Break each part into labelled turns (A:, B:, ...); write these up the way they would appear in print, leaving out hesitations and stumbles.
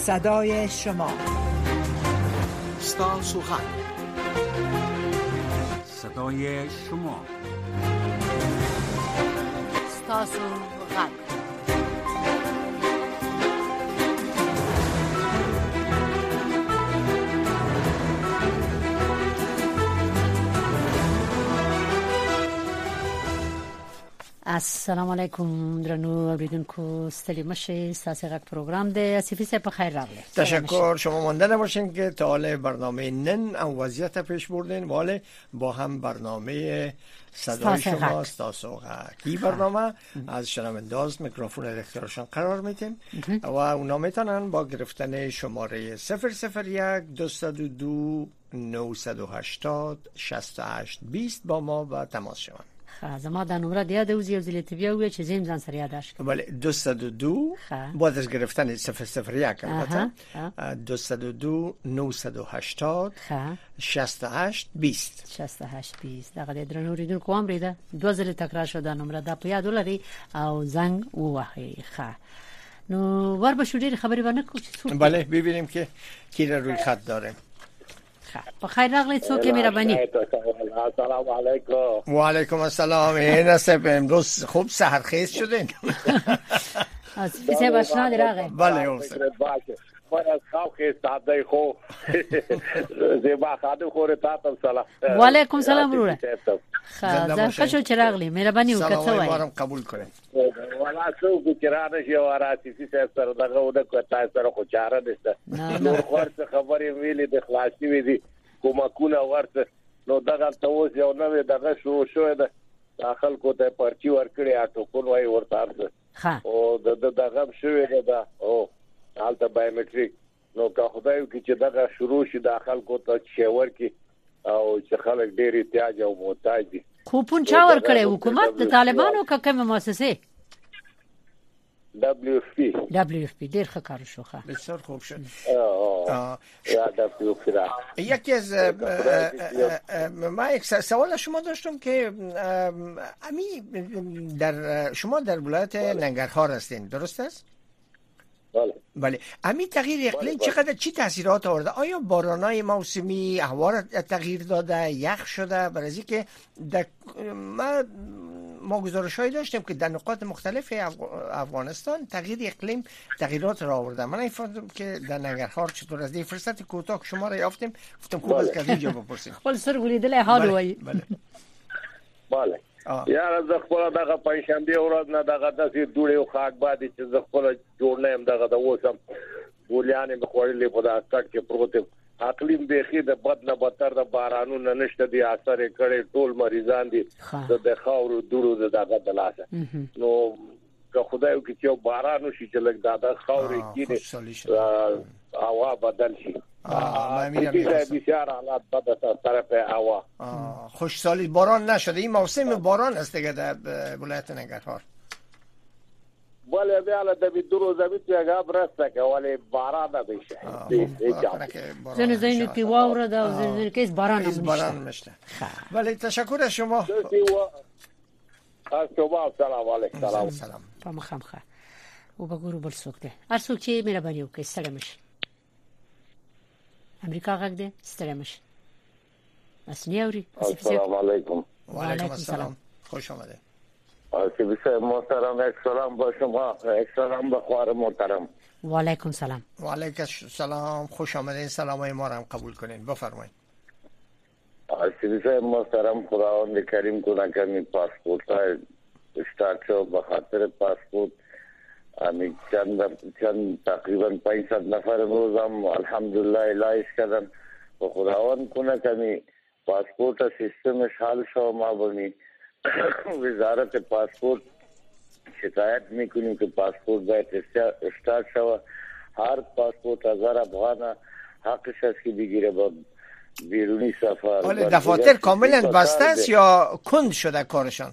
A: صدای شما.
B: ستاسو غږ، صدای شما.
C: ستاسو غږ. السلام علیکم درنو اوریدونکو، ستړي مشه. ستاسو غږ پروګرام دی. اسفی صاحب په خیر راغلی.
D: تشکر. شما مانده نباشین که تا حال برنامه نن او وضعیت پیش بردین. ولی با هم برنامه صدای شما ستاسو غږ. این برنامه از شنونداز میکروفون اختیارشان قرار میدیم و اونا میتونن با گرفتن شماره 001 202 980 68 20 با ما و تماس شوند.
C: زما د نمره د یاد اوزی وزلیت بیا چې زم ځان سره یاداش.
D: بله 202 بعد از گرفتن 001 البته 202 980 68 20
C: 68 20 دغه درنو ریدون کوم ریده دوه ځله تکرار شو د نمره د په یاد ولري او زنګ ووهي. نو ور به شو ډیر خبرې ونه کو چې
D: بله ببینیم که کی روی خط داره.
C: بخیر راغلی. څوک مهربانی.
E: السلام علیکم.
D: و علیکم السلام. این است امروز خوب سحرخیز شدین.
C: از پیسه باشنا دراغه.
D: بله استاد.
E: من از خواب خیستاده خو زیبا خاده خوره تاتم سلام.
C: و علیکم سلام بروره. خدا خوشو چراغلی مهربانی وکړه.
D: سلام علیکم قبول کړئ.
E: ولا څو ګرانه شي وراتي چې سره دغه ود کوته سره خو چاره نشته. نور خورڅ خبرې ویلې د خلاصي وې دي کومه کوله ورته نو دغه ته اوس یو نوې دغه شو ده داخل کوته پرچی ورکړي اټو کول وای ورته او دغه شوې ده او حالت بایومټریک نو که خدای وکړي چې دغه شروع شي داخل کوته شاور کې او چې خلک ډېر احتیاج او محتاج دي.
C: کوپون چا ورکړي حکومت د طالبانو که کومه مؤسسه؟ WFP ډیر ښه کار شو.
D: بسیار خوب شد. یکی از ما یک سوال شما داشتم که شما در ولایت ننگرهار هستین، درست است؟ بله. همین تغییر اقلیم چقدر چی تاثیرات آورده؟ آیا بارانای موسمی هوا تغییر داده، یخ شده؟ برای اینکه ما گزارش‌هایی داشتیم که در نقاط مختلف افغانستان تغییر اقلیم تغییرات را آورده. من نمی‌فهمیدم که در ننگرهار چطور است. این فرصت کوتاه شما را یافتیم، گفتم خوب است که از اینجا بپرسیم.
C: خپل سر ولیدل حال وای.
E: بله. یار زه خپل دغه پنځشنبه ورځ نه دغه داسې دوړې او خاک باندې چې زه خپل جوړ نه يم دغه د اوسم ګولیانې مخورلې په دا کټ کې پروت اقلیم بيخي د بد نه بدتر د بارانونو نشته دي اثر کړي ټول مریضان دي د خاورو دوړو دغه دلاسه نو که خدای وکړي چې باران شي چې لګ دادا خاورې کې هوا بدل شي. بسیار حالات بد است طرف هوا.
D: خوشسالی باران نشده. این موسم باران است دیگه در ولایت ننگرهار.
E: بله بیاله د دو روزه بیاګه برسته که ولی باران نمیشه.
C: زنی که واوره ده زنی که باران نمیشه.
D: بله تشکر از شما.
E: از شما سلام علیکم.
D: سلام.
C: پامخم خا. او بگورو بل سوکته. هر سوک چی مهربانی وکړئ ستړي مشه. امریکا غږ دی ستړي مشه. اسنی اوري.
E: السلام علیکم.
D: و علیکم السلام. خوش آمده.
E: آسیبی صاحب محترم، یک سلام با شما، یک سلام به خواهر محترم.
C: و علیکم سلام.
D: و علیکم سلام. خوش آمدین. سلامای ما را هم قبول کنین. بفرمایید.
E: آسیبی صاحب محترم، خداوند کریم کنه که می پاسپورت های استارت شو به خاطر پاسپورت امی چند تقریبا 500 نفر روزم الحمدلله لایش کردن و خداوند کنه که می پاسپورت سیستمش حل شو. ما بمی وزارت پاسپورت شکایت میکنیم که پاسپورت باید استارت شو. هر پاسپورت 1000 افغان حقش است که بگیره با بیرونی سفر.
D: ولی دفاتر کاملا بسته است یا کند شده کارشان؟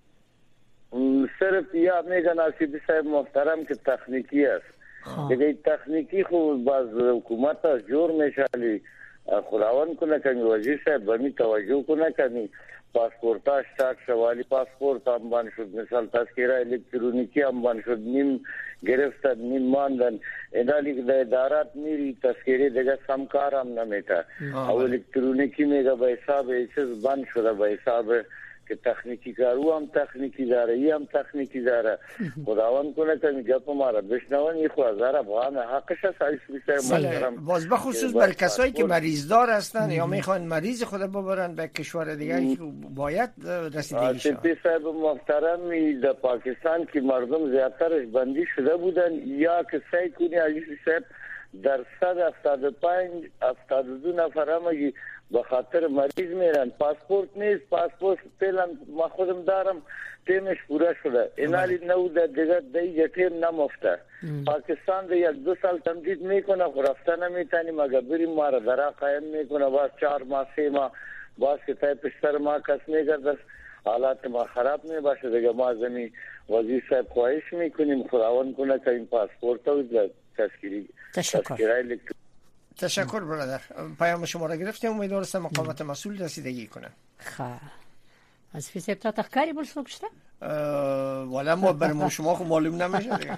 E: صرف یا میگن آسیبی صاحب محترم که تکنیکی است. دیگه تکنیکی خود باز حکومت از جور میشالی خداوند کنه که وزیر صاحب بمی توجه کنه که پاسپورت اشتراک شوالی پاسپورت هم بند شد، مثال تذکره الکترونیکی هم بند شد، نیم گرفتن نیم ماندن. اینالی که در ادارات میری تذکره دیگه سمکار هم نمیتا او الکترونیکی میگه به حساب چیز بند شده، به حساب که تکنیکی کارو هم تکنیکی داره، ای هم تکنیکی داره. خداوند کنه که گپ ما را بشنون، این خو هزار افغان حقش است.
D: باز به خصوص برای کسایی که مریض دار هستن یا میخوان مریض خود ببرن به کشور دیگه باید رسیدگی شد.
E: آصفی صاحب محترم، در پاکستان که مردم زیادترش بندی شده بودن یا که سعی کنی عزیز صاحب در 175 72 نفر هم به خاطر مریض میرن. پاسپورت نیست، پاسپورت فعلا ما خودم دارم تیمش پورا شده، اینالی نو در دیگه دیگه تیم نمفته. پاکستان ده 1-2 سال تمدید میکنه، رفته نمیتونی مگه بریم ما را درا قایم میکنه، باز 4 ماه 3 ماه باز که تای پشتر ما کس میگرد، حالات ما خراب میباشه دیگه. ما زمین وزیر صاحب خواهش میکنیم خداوند کنه که این پاسپورت و تذکره
D: تشکر برادر. پیام شما را گرفتیم، امیدوارم مقامات مسئول رسیدگی کنه.
C: خب از فیسب تا تخکاری بول سوکشته؟
D: والا ما برای شما خب معلوم نمیشه دیگه.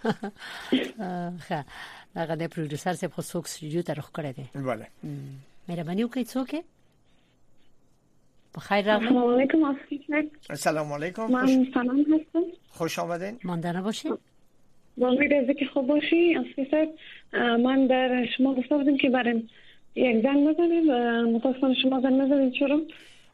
C: خب نقدر پرودوسر سب خود سوکس جو ترخ کرده.
D: بله.
C: مهربانی وکید سوکه؟ بخیر راغلی.
A: السلام علیکم آسفیسب.
D: السلام علیکم.
A: من سلام هستم.
D: خوش آمدین.
C: مانده نباشید.
A: با امید از که خوب باشی آسفیسب. من در شما گفته بودم که برای یک زنگ بزنید، متاسفانه شما زنگ نزدید. چرا؟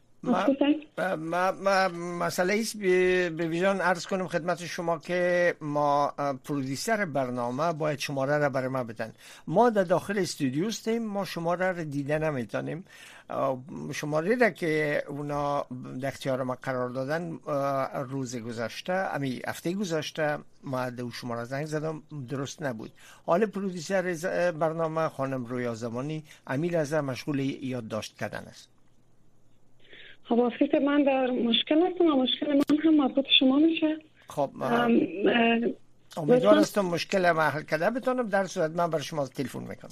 D: مسئله ایست به ویژان عرض کنم خدمت شما که ما پرودیسر برنامه باید شماره را برای ما بدن. ما در داخل استودیو هستیم، ما شماره را دیده نمیتونیم. شماره را که اونا در اختیار ما قرار دادن روز گذشته، امی هفته گذشته ما دو شماره زنگ زدم، درست نبود. حال پرودیسر برنامه خانم رویا زمانی امی لحظه مشغول یادداشت کردن است.
A: خب آسفیسب من در مشکل هستم و مشکل من هم مربوط شما میشه.
D: خب امیدوار هستم مشکل ما حل کرده بتونم، در صورت من برای شما تلفن میکنم.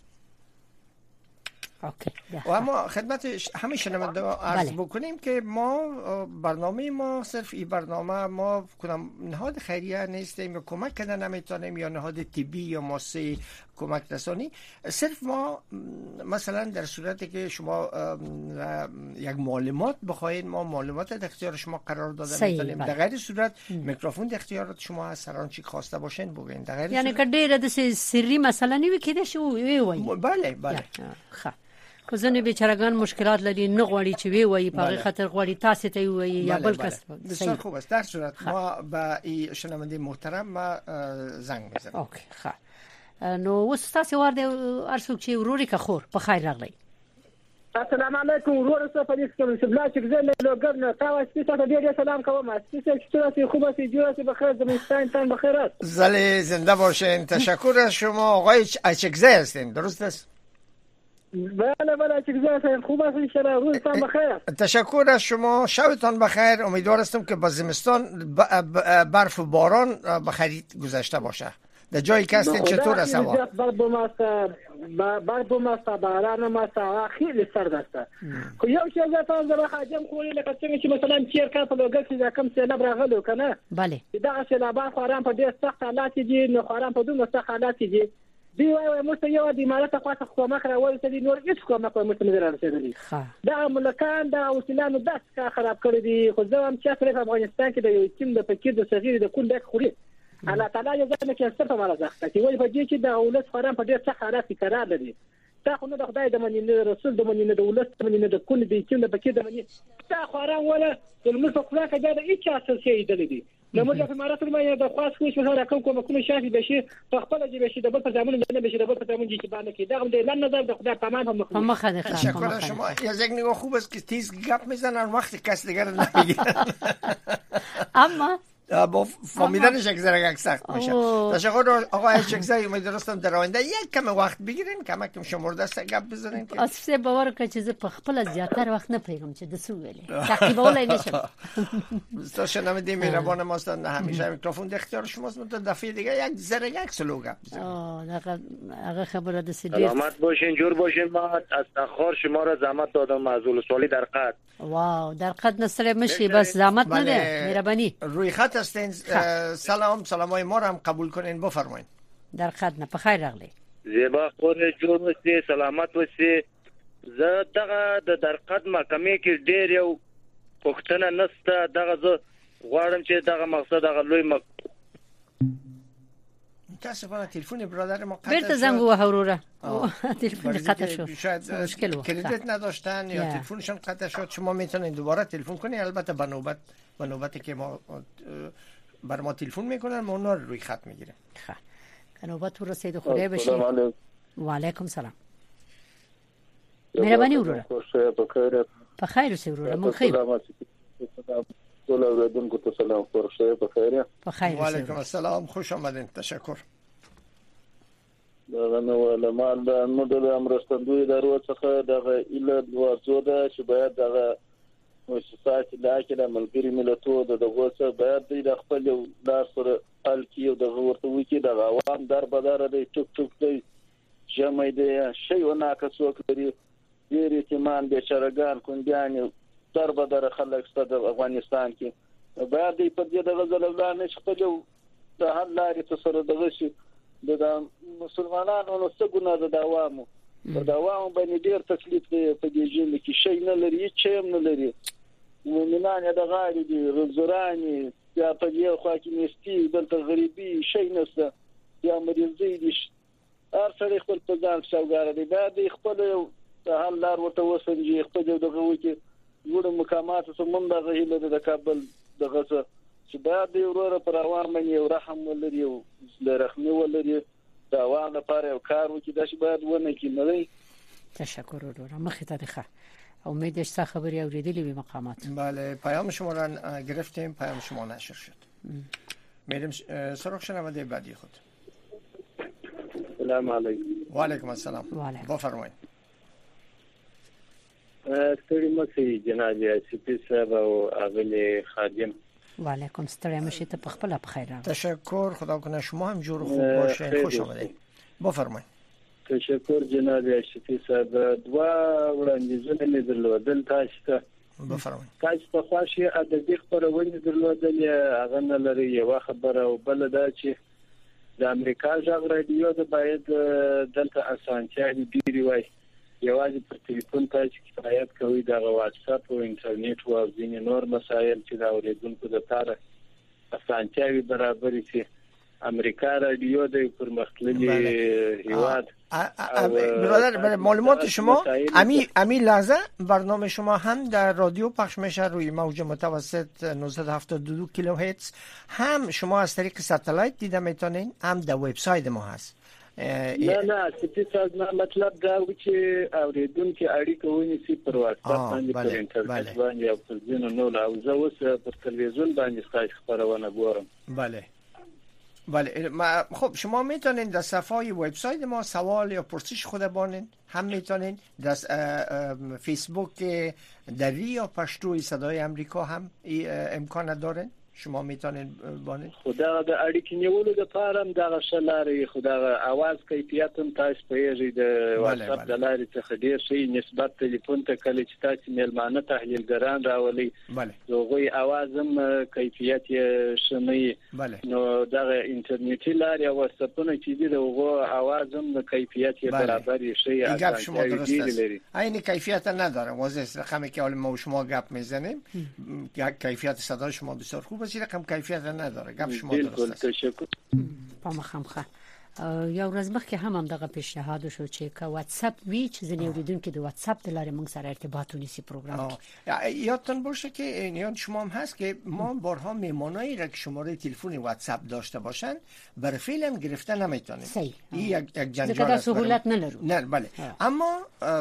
D: و اما خدمت همه شنونده عرض بکنیم که ما برنامه ما صرف این برنامه ما کنم نهاد خیریه نیستیم یا کمک کردن نمیتونیم یا نهاد طبی یا مؤسسه کمک رسانی. صرف ما مثلا در صورتی که شما یک معلومات بخواید ما معلومات در اختیار شما قرار داده میتونیم. در غیر صورت میکروفون در اختیارات شما هست، هر آنچه خواسته باشین بگین. در غیر
C: یعنی که ډیره د سری مثلا نیوي کېده شو وی.
D: بله بله.
C: خو ځنې بیچارهګان مشکلات لري، نه غواړي چې وی وایي، په خاطر غواړي تاسو ته وایي یا بل کس.
D: بسیار خوب است. در صورت ما با این شنونده محترم ما زنگ میزنیم.
C: اوکی ښه. نو اوس تاسو ورته ارڅوک چې وروري که خور په خیر راغلی.
F: السلام علیکم ورور صاحب پلیس کوم بلا چې زه له ګرنه تاسو ته ډېر سلام کوم. تاسو خوب هستید، جوړ هستید، بخیر، زمستان بخیر.
D: زله زنده باشین. تشکر از شما. آقای اچکزی هستین، درست است؟
F: بله چیزا خوب است ان شاء الله. روزتان بخیر.
D: تشکر از شما، شبتان بخیر. امیدوار هستم که با زمستان برف و باران بخیر گذشته باشه. در جایی که هستین چطور است هوا؟
F: برف ماست، باران ماست، خیلی سرد است. خو یو چیز تاسو زما حاجم خو لکه څنګه چې مثلا چیر کا په لوګر کې کم سیلاب راغلو کنه.
C: بله.
F: دا سیلاب خوران په ډېر سخت حالات دي، نو خوران په دومره سخت حالات دي. دی وای مست یو د امارات خواته کومک راول ته نور هیڅ کومک مست نه راځي. دا ملکان دا وسیلانو داس کا خراب کړی دي. خو زه هم چې په افغانستان کې د یو ټیم د فکر د صغیر د کول دک خوري الله تعالی یو ځکه چې ستاسو مال زخته چې وای په دې چې د اولاد خوران په ډېر څه حالات کې قرار لري. تا خو نه د خدای د مننه رسول د مننه د اولاد د مننه د کول د ټیم د فکر د مننه تا خوران ولا د ملک خپل کې دا هیڅ اساس یې دی. نو موږ په امارات کې د خاص کوم څه راکوم کومه شافي بشي په خپل جيب بشي د بل په ځامن نه بشي د بل په ځامن چې باندې کې دا هم د لن نظر د خدای تمام هم
C: مخه.
D: تشکر شما. از یک نگاه خوب است که تیز گپ میزنن وقتی کس دیگر نمیگیرن.
C: اما
D: با فهمیدنش یک ذره سخت میشه. تشکر آقای چکزی. امیدوارم در آینده یک کم وقت بگیرین، کمک شما دست گپ بزنین.
C: اصلا باور کنید چې په خپل زیاتره وخت نه پیغام چې د سو ویلې تعقیبولای نشم.
D: دوستان شنونده مهربان ما هستند، همیشه میکروفون در اختیار شماست. من دفعه دیگه یک ذره یک سلو گپ بزنیم.
C: هغه خبره د سیدی
G: سلامت باشین، جور باشین. ما از تخار شما را زحمت دادم، معذول سوالی در قد
C: واو در قد نسل مشی بس زحمت نده مهربانی
D: روی خط هستین. سلامای ما رو هم قبول کنین بفرمایید.
C: در قد نه بخیر راغلی
G: زیبا خور جوړ وسی سلامت وسی زه دغه د در قد محکمې کې ډېر یو پښتنه نسته دغه زه غواړم چې دغه مقصد دغه لوی
D: متاسفانه تلفن برادر ما قطع
C: شد. برت زنگ و هوروره تلفن قطع شد.
D: شاید مشکل کردیت نداشتن یا تلفنشون قطع شد. شما میتونید دوباره تلفن کنید، البته به نوبتی که ما بر ما تلفن میکنن ما اونا رو روی خط میگیریم.
C: خب نوبت تو رسید خدای بشید. و علیکم سلام. مهربانی وروره. بخیر اوسې وروره مونږ خیر.
H: ټول اوریدونکو ته سلام ورکړم. بخیر.
C: بخیر.
D: وعلیکم السلام، خوش آمدین. تشکر.
H: دا نو علمان نو د امرستندوی ادارو څخه دغه اله دوازو ده چې باید دغه مؤسسات لاکه د ملګری ملتونو دغه څه باید د خپل لار سره حل کیو دغه ورته وکی د عوام در بدر دی ټوک ټوک دی جمع دی شی ونه کڅوک لري ډیر اعتماد به چرګان کونډیان در بدر خلک ست د افغانستان کې باید په دې دغه ځلګان نشخلو د هر لارې سره دغه شي د مسلمانانو نو څه ګناه د عوامو د عوامو باندې ډیر تکلیف دی په دې ژوند کې شي نه لري چې هم نه لري مومنان د غاړي دي رزرانی یا په دې خوا کې نشتی دلته غریبي شي نشته یا مریضي دي هر څه خپل په ځان شوګار دي باید خپل د هر لار ورته وسنجي خپل دغه وکی ګور مقامات سمون دغه هله د کابل دغه څه چې باید ورور پر عوام باندې رحم ولري او رحم ولري دا عوام لپاره یو کار وکړي دا چې باید ونه کې نه دی.
C: تشکر وروره مخې ته ښه امید است خبری اوریدلی به مقامات.
D: بله پیام شما را گرفتیم، پیام شما نشر شد. میریم سراغ شنونده بعدی خود.
H: سلام علیکم.
D: و علیکم السلام. بفرمایید.
H: ستړي مشي جناب سپی صاحب او اغلی خادم.
C: و علیکم ستړي مشي ته خپل په خیر.
D: تشکر، خدا کنه شما هم جور خوب باشین. خوش آمدید. بفرمایید.
H: تشکر جناب سپی صاحب. دوا وړاندیزونه مې درلودل تاسو ته.
D: بفرمایید.
H: تاسو په خواشي ادبي خبرونه درلودل هغه نه لري یو خبره او بل دا چې د امریکا ژغ رادیو د باید دلته اسانتیا ډیری وای یوازې په ټلیفون تاسو کفایت کوي د واتس اپ او انټرنیټ او ځینې نور مسایل چې دا اوریدونکو د لپاره اسانتیاوي برابر شي. امریکا رادیو د پرمختللي هیواد
D: برادر معلومات شما امی لحظه برنامه شما هم در رادیو پخش میشه روی موج متوسط 972 کیلوهرتز، هم شما از طریق ساتلایت دیده میتونین، هم در وبسایت ما هست.
H: نه سپیڅ نه مطلب دا و چې اوریدونکو اړیکه ونیسي پر واتس اپ باندې پر انټرنیټ باندې او په ځینو نو لا زه اوس پر تلویزیون باندې ستاسو خبرونه ګورم.
D: بله خب شما میتونین در صفحه وبسایت ما سوال یا پرسش خود بانین، هم میتونین در فیسبوک دری یا پشتوی صدای امریکا هم امکان دارین، شما میتونین بانین.
H: خدا د اړیکې نیولو لپاره دا شلاري خدا اواز کیفیت هم تاسو پیږي د واتس اپ د لارې څخه ډیر شي نسبت ټلیفون ته کله چې تاسو میلمانه تحلیلګران راولي زغوی اواز هم کیفیت شمي نو دا انټرنیټي لارې او واتس اپونه چې دي دغه اواز هم کیفیت برابر شي.
D: گپ شما درست است. عین کیفیت نداره واضح رقمی که حالا ما و شما گپ میزنیم کیفیت صدای شما بسیار خوب است، رقم کیفیت نداره. گپ شما درست است.
C: پامخمخه یو ورځ مخکې هم دغه پیشنهاد شو چې که واتس اپ وی چې زنه اوریدونکو د واتس اپ د لارې موږ سره ارتباط ونیسي پروګرام.
D: یادتون باشه که یاد شما هم هست که ما بارها میمانایی را که شماره تلفن واتس اپ داشته باشن برای فعلا گرفته نمیتونیم.
C: این
D: یک جنجال است.
C: سهولت نداره.
D: نه بله. اما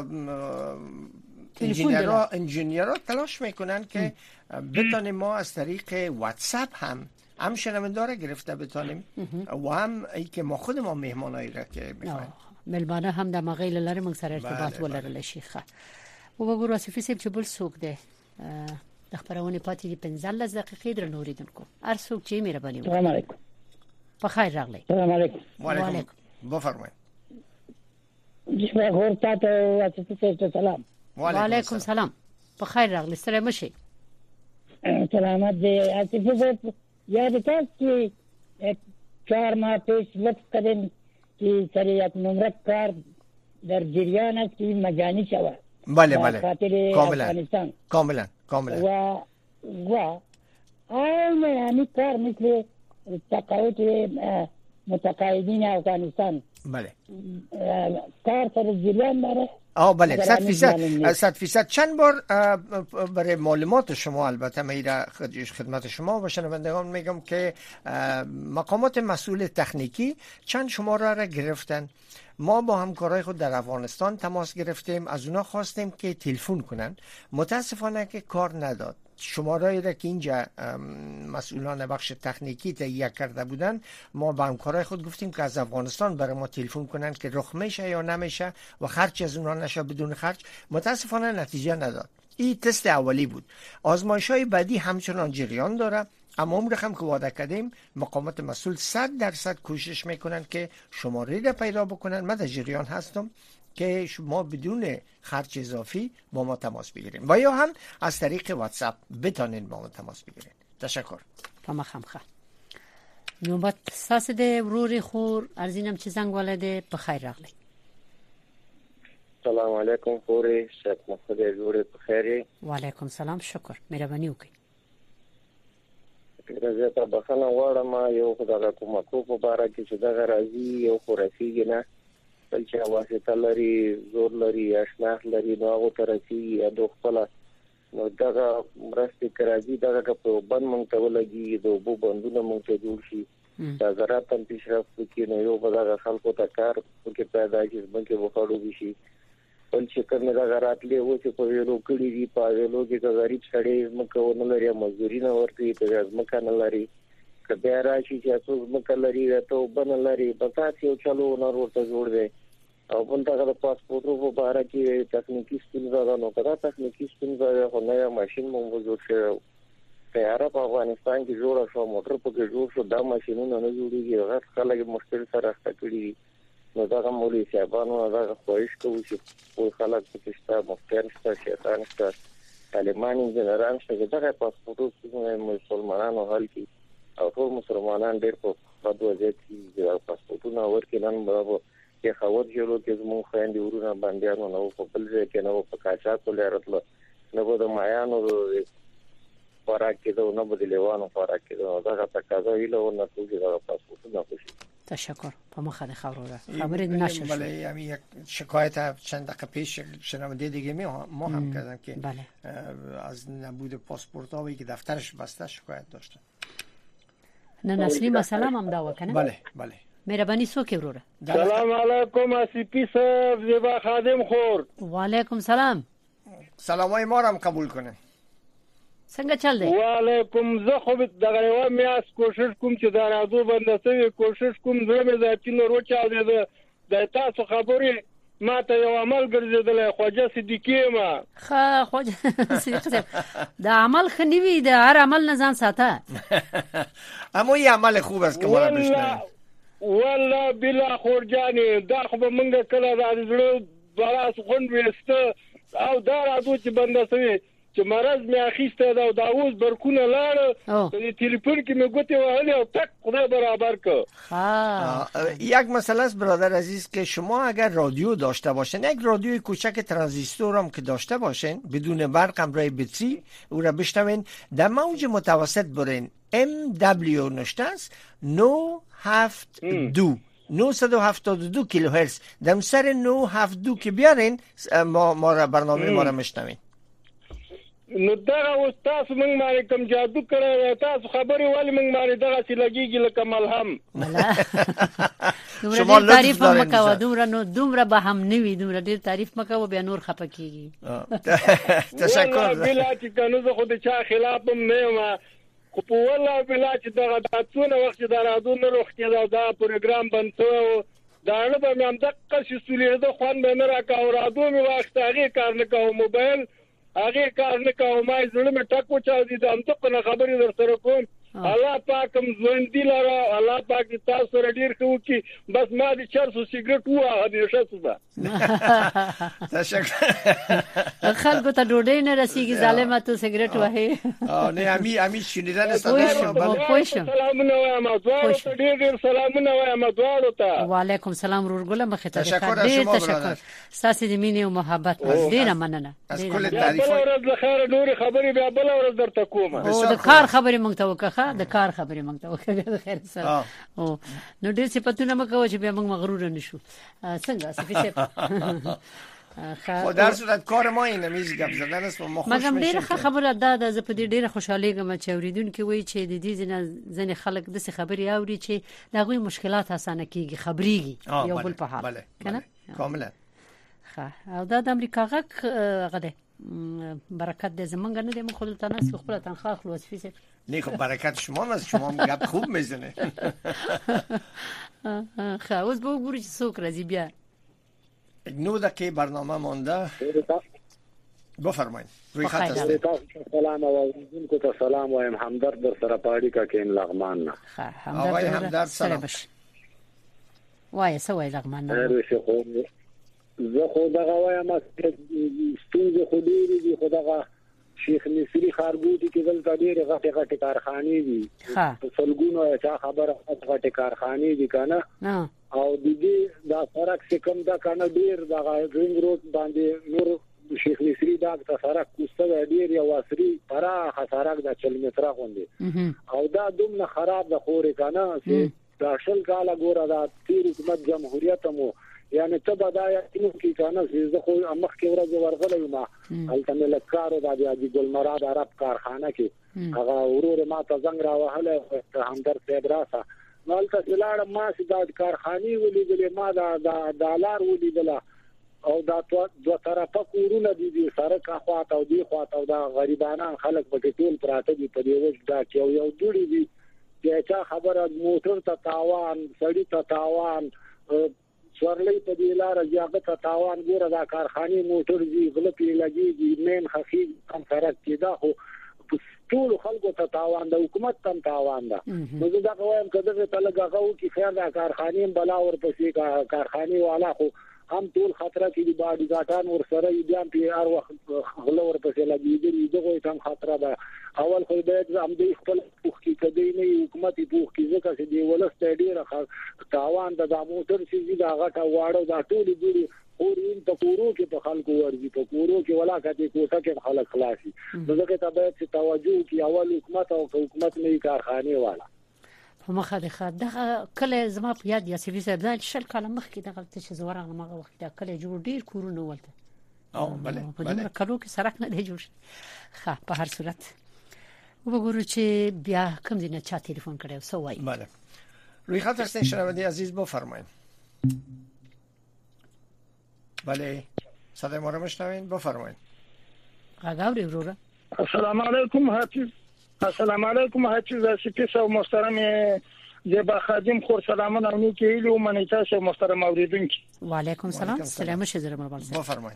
D: انجینیرها تلاش میکنن که بتونیم ما از طریق واتس اپ هم شنوندار گرفته بتانیم و هم ای که ما خود ما مهمانایی را که میخوایم
C: ملمانه هم در مغیل لاره موږ سره ارتباط ولرل شي. او وګورو اسفیسب چې بل څوک دی د خبرونه پاتې دي 15 دقیقې در نوریدونکو هر څوک چې مهرباني وکړي.
I: السلام علیکم.
C: بخیر راغلی.
I: السلام علیکم.
D: وعلیکم. بفرمایید.
I: جسمه خور تاسو سلام.
C: وعلیکم سلام. په خیر راغلی ستړي مشي
I: سلامت دی عاطفه یاد تاسو 4 ماه پیش لطف کردین که سر یک نمرت کار در جریان است که مجانی شود.
D: بله کاملا
I: و همین کار مثل تقاعد متقاعدین افغانستان
D: بله
I: کار سر جریان داره.
D: بله 100% چند بار برای معلومات شما البته میره خدمت شما و شنوندگان میگم که مقامات مسئول تکنیکی چند شماره را گرفتن. ما با همکارای خود در افغانستان تماس گرفتیم، از اونا خواستیم که تلفن کنن، متاسفانه که کار نداد. شماره‌ای را که اینجا مسئولان بخش تکنیکی تهیه کرده بودن ما با همکارای خود گفتیم که از افغانستان برای ما تلفن کنن که رخ میشه یا نمیشه و خرج از اونها نشه بدون خرج. متاسفانه نتیجه نداد. این تست اولی بود. آزمایش‌های بعدی همچنان جریان داره، اما اون رقم که وعده کردیم مقامات مسئول 100% کوشش میکنن که شماره را پیدا بکنن. من در جریان هستم که شما بدون خرج اضافی با ما تماس بگیرین و یا هم از طریق واتساپ بتانین با ما تماس بگیرین. تشکر.
C: پامخمخه نوبت ساس ده ورور خور ارزینم چه زنگ والده بخیر راغلی.
J: سلام علیکم خوری شیخ محمد ورور بخیری.
C: و علیکم سلام شکر مهربانی وکړئ.
J: زه ته بخښنه غواړم یو خدای کومکو په باره کې چې دغه راځي یو خو رسیږي نه بل چې واسطه لري زور لري اشناخ لري نو هغه ته رسیږي یا د خپل نو دغه مرستې کرازي دغه په بند مونږ ته ولګي د اوبو بندونه مونږ ته جوړ شي دا زراعت هم پیشرفت وکړي نو یو به دغه خلکو ته کار وکړي پیدا شي ځمکې وخړو شي بل چې کومه دغه راتلې و چې په ویلو کړي دي په ویلو کې د غریب سړی ځمکه ونه لري مزدوري نه ورکوي ته ځمکه نه لري که بیا راشي چې تاسو ځمکه لري ته وبنه لري په تاسو یو چلو نه ورته جوړ دی او بل دغه پاسپورټو په اړه کې تخنیکی ستونزه ده نو کدا تخنیکی ستونزه خو نه ماشين مونږ جوړ شو تیاره په افغانستان کې جوړ شو موټر په کې جوړ شو دا ماشينونه نه جوړيږي هغه خلک مشکل سره راځي کړی نو دا مولوی صاحبانو دا خواهش کوي چې په خلک کې شته مفتیان شته شیطان شته طالبان جنرال شته دا پاسپورټو څخه مسلمانانو حل کی او ټول مسلمانان ډېر په خپل وضعیت کې د پاسپورټونو ورکینن به کې خبر جوړو کې زموږ خويندې ورونه باندېانو نو په بل ځای کې نو په کاچا کولې راتله نو د مایانو خوراک کې نو په لیوانو خوراک کې دا تقاضا ویلو نه کوي دا پاسپورټونه خوشي.
C: تشکر. په مخه د خبرو خبرې نشه
D: بله یعنی یک شکایت چند دقیقه پیش شنونده دیگه ما هم کردن که از نبود پاسپورت هایی که دفترش بسته شکایت داشتن.
C: نه اصلی مسئله هم دا وکنه.
D: بله
C: مهربانی څوک وروره.
K: سلام علیکم اسیپی صاحب زیبا خادم خور.
C: و علیکم سلام.
D: سلامای ما رو هم قبول کنه.
C: څنګه چل دی؟
K: و علیکم زه خو دغه یو میاس کوشش کوم چې دا راځو بندسوي کوشش کوم زړه مې ذاتی نور وچا دی د تاسو خبرې ما ته یو عمل ګرځیدل خوجه صدیقی ما
C: خوجه صدیقی دا عمل خنیوي د هر عمل نه ځان ساته
D: اما یه عمل خوب است که ما را بشنویم
K: والله بلا خورجانی دا خو به منګه کله د زړه براس غون وسته او دا راځو چې بندسوي چې مرز مې اخیسته دا داوود برکونه لاړ د تلیفون کې مې ګوتې وهلې او تک خدای برابر که.
D: یک مسئله است برادر عزیز که شما اگر رادیو داشته باشین یک رادیوی کوچک ترانزیستور هم که داشته باشین بدون برق همراه بطری او را بشنوین در موج متوسط برین MW نشته است 972 کیلوهرتز در سر 972 که بیارین ما را برنامه ما را مشنوین.
K: نو دا استاد موږ باندې کوم جادو کړی تاسو خبرې والی موږ باندې دغه سی لګیږي لکه ملهم.
C: شما تعریف مکو دومره به هم نوي دومره ډیر تعریف مکو بیا نور خپه کیږي.
D: تشکر.
K: بلا چې کنه زه خو د چا خلاف هم نه یم خو په والله بلا چې دغه تاسو وخت دا راځو نه روختي دا پروګرام بند شو دا نه به هم دغه شې سولې د خوان به نه راکا او راځو می وخت هغه کار نه کوم موبایل هغه کار نه کوم ما زړه مې ټکو چا دي د امته په خبرې در سره کوم الله پاکم ژوندۍ لاره الله پاک تاسو سره ډیر ښه وکړي بس ما دې چرسو سیګریټ واه همیشه څه
D: تشکر
C: خلکو ته ډوډۍ نه رسیږي ظالمه ته سیګریټ وهي
D: نه امي شنیدل
C: سلامونه
K: وایم دوړو ته ډیر سلامونه وایم دوړو ته
C: وعلیکم سلام ورګله مخه ته ډیر تشکر تاسو د مینې او محبت ډیره مننه
D: از کل تعریف
K: ورځ خیر نور خبرې بیا بل ورځ درته کوم
C: او د کار خبرې مونږ ته وکړه د کار خبرې مونږ ته وکړه خیر سره او نو ډیر صفاتونه مکو چې بیا موږ مغرور نشو څنګه صفیسه
D: خو در صورت کار ما اینه میز گپ زدن است و ما خوش میشیم.
C: مګم ډیره خبره ده زه په دې ډیره خوشاله یم چې اوریدونکو وایي چې د دې ځنې خلک د څه خبري اوري چې دغه مشکلات اسانه کیږي خبريږي یو بل په حال
D: کنه کاملا
C: او دا د امریکا غده برکت دې زمونږ نه دې خود ته نس خپل تنخواه خلاص فیسه
D: نه خب برکت شما است شما گپ خوب میزنه
C: خب اوس به وګورئ چې څوک راځي بیا
D: 9 دقیقه برنامه مونده بفرمایید روی خط است
J: سلام اوریدونکو ته سلام وایم همدرد در سره پاړی کا کین لغمان نه
D: آقای همدرد سلام
C: وای سوای لغمان نه
J: زه خو دغه وایم ستونزه خو ډېرې دي خو دغه شیخ مصری خارګوټي کې دلته ډېرې غټې کارخانې دي په سلګونو چا خبره غټې کارخانې دي کنه او د دې دا سړک چې کوم دا کنه ډېر دغه رینګ روډ باندې نور شیخ مصری دا سړک کوسته ډېر یو واسري پراخه سړک د 40 متره غوندي او دا دومره خراب د خورې کنه چې دا شل کاله ګوره دا تیر حکومت جمهوریت مو یعنی ته بدايه کې کنه زه خو مخ کې ورځ ورغلې ما هلته ملکارو د دې ګلمراد عرب کارخانه کې هغه ورور ما ته زنګ را وهله همدرد صاحب راسه مالته لاړ ما سي د کارخانه ولیدلې ما د دالار ولیدله او دا دوه طرفه کورونه دي سړک اخواته او دی خواته او دا غریبانان خلک په ټول پراته دي په دې وجه دا چې یو دوړي دي چې چا خبره موټر ته تاوان سړی ته تاوان سورلې په دې لار ځاګه ته تاوان ګوره دا کارخانه موټر دي غلطي لګيږي مين خفي کم سره کېدا خو ټول خلکو ته تاوان د حکومت تم تاوان ده نو دا کوم کده ته لګاو کی خیر دا کارخانه بلا ور پسې کارخانه والا خو هم ټول خطر کې دي باډي ګاټان ور سره بیا په هر وخت غلور پسې لګيږي دغه تم خطر ده اول خو باید هم د خپل حقوق کې کدی نه حکومت حقوق کې ځکه چې دی ولسته ډیره تاوان د موټر چې دا غټه واړو دا ټول دي اورین په کورو کې په خلکو ورځي په کورو کې ولا کته کوټه کې خلک خلاصي دغه ته باید چې توجه کی اول حکومت او حکومت نه کارخانه والا
C: په مخه د خدغه کله زما په یاد یا سیوی صاحب ځل شل کاله مخکې دغه څه زوره مغه وخت دا کله جوړ ډیر کورونه ولته
D: او بله
C: په دغه کلو کې سرک نه دی جوړ ښه په هر صورت وګورو چې بیا کوم دینه چا ټلیفون کړو سو وای
D: بله روی خط هستین شنونده عزیز بفرمایید بله صدای ما رو میشنوین بفرمایید
C: آقای وروره
K: السلام علیکم حافظ السلام علیکم حافظ سپیس او محترم زیبا خادم خور سلامونه او نیکی ایلو منیتا شه محترم اوریدونکو
C: و علیکم السلام سلام شه زره مربال
D: بفرمایید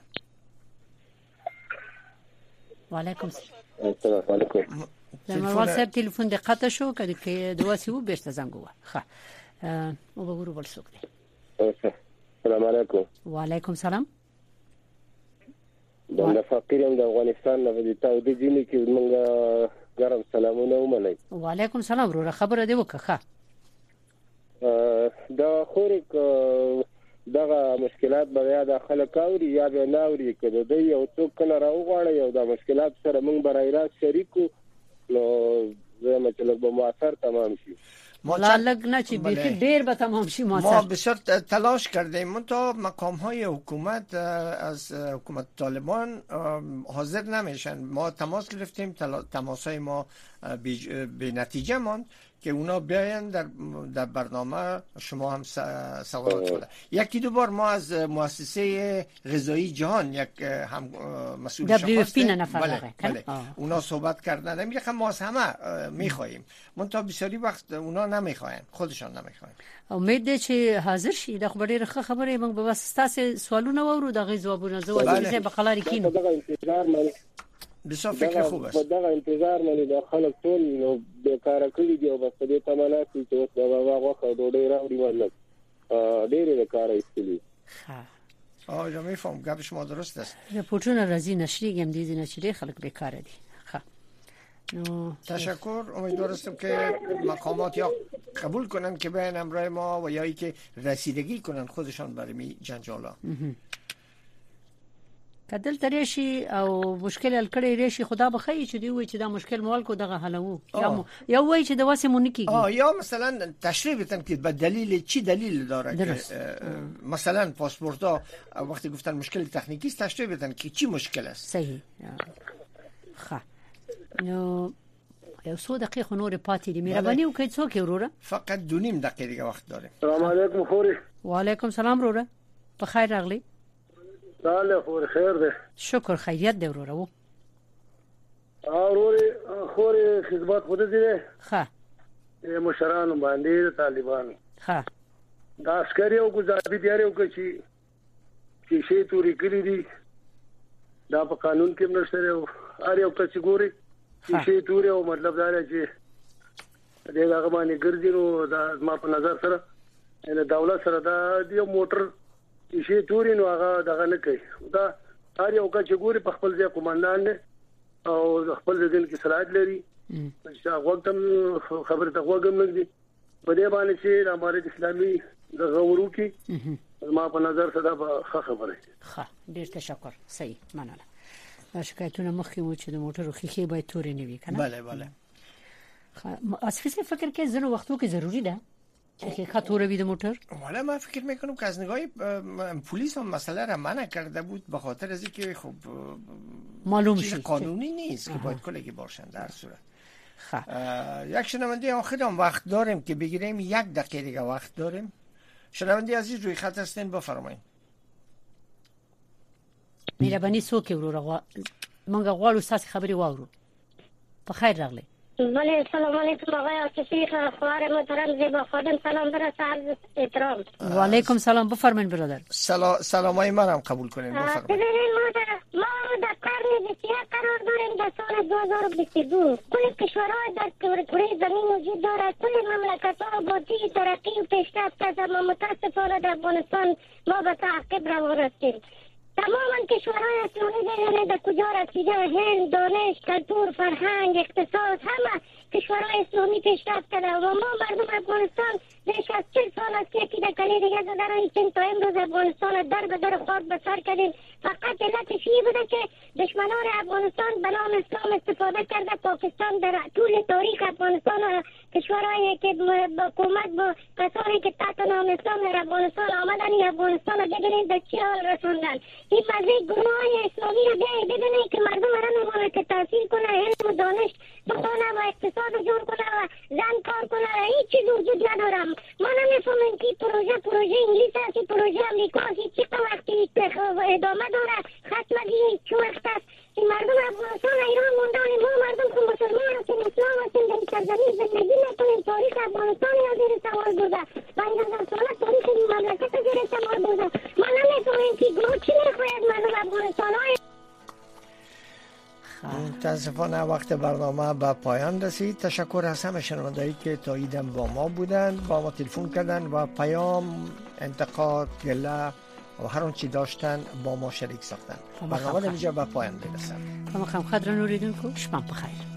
C: و علیکم
J: السلام علیکم
C: مربال صاحب تلیفون دقت شو که دواسی و بیرته زنگ وه ښه او وګورو بل څوک دی
J: السلام علیکم
C: و علیکم السلام
J: د فقیرم د افغانستان نه د تاودي دي کې موږ ګرم سلامونه ومنئ
C: و علیکم السلام وروره خبره دی وکړه
J: دا خورک دغه مشکلات به د خلک اوري یا به ناوري کده د یو څوک کنه راوغواړي او د مشکلات سره موږ برایرات شریکو نو زه مطلب به موثر تمام شي
C: مولا لگ نه چی بیخی دیر به تمام شی
D: ما بسیار تلاش کردیم منتها مقام های حکومت از حکومت طالبان حاضر نمیشن ما تماس گرفتیم تماس های ما به نتیجه ماند که اونا بیاین در برنامه شما هم سوالات کنید یکی دو بار ما از مؤسسه غذایی جهان یک هم مسئول خواستیم بله اونا صحبت کردن میگه ما از همه میخواهیم منتها بسیاری وقت اونا نمیخواین خودشان نمیخواین
C: امید ده چې حاضر شي د خبرې رخه خبرې موږ به بس تاسو سوالونه وورو د غي جوابونه زو چې به خلاري کینو
D: بسیار فکر خوب است.
J: دغه انتظار مې د خلک ټول نو بیکاره کړي دي او بس دې تمنا کوي چې اوس د بابا غوښه ډوډۍ راوړي ولله ډېرې د کار ایستلي.
D: آقا میفهم گپ شما درست است.
C: رپورتونه راځي نشریږي هم دي نه چې خلک بیکاره دي.
D: تشکر. امیدوار هستم که مقامات یا قبول کنن که بیان امرای ما و یا ای که رسیدگی کنن خودشان برای می جنجالا.
C: کدل تریشی او مشکل الکړی ریشي خدا بخی چې دی وای چې دا مشکل مال کو دغه حلو یا وای چې د واسه مونږ کیږي
D: یا مثلا تشریح بتن که به دلیل چی دلیل داره که مثلا پاسپورت ها وقتی گفتن مشکل تکنیکی است تشریح بتن که چی مشکل است.
C: صحیح. نو یو څو دقیقې نور پاتې دي مهرباني وکړئ څوک وروره
D: فقط 2.5 دقیقې دیگه وخت داریم.
J: السلام علیکم خوري.
C: وعلیکم سلام وروره په خیر راغلی.
J: سلام خوري خیر ده
C: شکر خیریت دی وروره وو
J: اوروري خوري خدمت خود دي
C: ښه
J: مشران باندې طالبان
C: ښه
J: دا عسکري او ګزاربي دی یو چې شي توري کړی دي دا په قانون کې نشته او هر یو کټګوري چې شي توري او مطلب دا دی چې دغه باندې ګرځي نو دا ما په نظر سره د دولت سره دا یو موټر شي توري نو هغه دغه نه کوي دا هر یو کټګوري په خپل ځای کومندان دی او خپل ځین کې صلاحیت لري چې هغه تم خبره ته وګم نه دي په دې باندې چې د امارت اسلامي د غورو کې ما په نظر سره دا خبره
C: ښه ډیر تشکر صحیح مننه شکایتونه مخکې و چې د موټرو خېخې باید تورې نه وي کنه
D: بله بله
C: اصفی فکر که زنو وقتو که ضروری ده که خطوره بید موتور؟
D: والا من فکر میکنم که از نگاه پلیس هم مسئله را منع کرده بود به خاطر از اینکه خب
C: معلوم
D: چیز قانونی نیست که باید کلگی باشن در صورت یک شنونده آخر هم وقت داریم که بگیریم 1 دقیقه دیگه وقت داریم. شنونده عزیز روی خط هستین بفرمایید.
C: مهرباني څوک ورو مونږ غواړو تاسو خبري واورو په خیر راغلی.
L: بله سلام علیکم آقای آصفی خواهر محترم زیبا خادم سلام برسه عرض احترام.
C: و علیکم سلام بفرمایید برادر.
D: سلامای منم قبول کنین بفرمایید.
L: ببینید ما در قرن 21 قرار داریم در سال 2022 کل کشورهای در کره زمین وجود دارد کل مملکت‌ها با طی ترقی و پیشرفت است اما متاسفانه در افغانستان ما به تعقیب روان هستیم. تماما کشورهای اسلامی در کجا رسیده هند، دانش، کلتور، فرهنگ، اقتصاد همه کشورهای اسلامی پیشرفت کرده و ما مردم افغانستان بیش از 40 سال است که یکی دکلی دیگه زدن تا امروز افغانستان در به در خاک به سر کردیم. فقط علتش این بوده که دشمنان افغانستان به نام اسلام استفاده کرده. پاکستان در طول تاریخ افغانستان کشورهایی که حکومت با کسانی که تحت نام اسلام در افغانستان آمدن این افغانستان را ببینید به چه حال رسوندن. این مزید گروه‌های اسلامی را ببینید که مردم را نمونه که تحصیل کنه، علم و دانش بخونه و اقتصاد جور کنه و زن کار کنه و هیچ چیز وجود ندارم. ما نمیفهمیم که پروژه انگلیس است، پروژه امریکا است، چه وقتی ادامه داره ختم دیگه چه وقت است. این مردم افغانستان ایران موندن ما مردم که مسلمان هستیم اسلام هستیم در سرزمین زندگی نکنیم. تاریخ افغانستان یا زیر سوال بوده و این از سال تاریخ این مملکت زیر سوال بوده. ما نمیفهمیم که گروه چی میخواید مردم افغانستان های.
D: متاسفانه وقت برنامه به پایان رسید. تشکر از همه شنوندهایی که تا ایدم با ما بودند، با ما تلفن کردند و پیام، انتقاد، گله و هر اون چی داشتن با ما شریک ساختن. برنامه در اینجا به پایان برسد.
C: خدر نوریدون کو شما بخیر.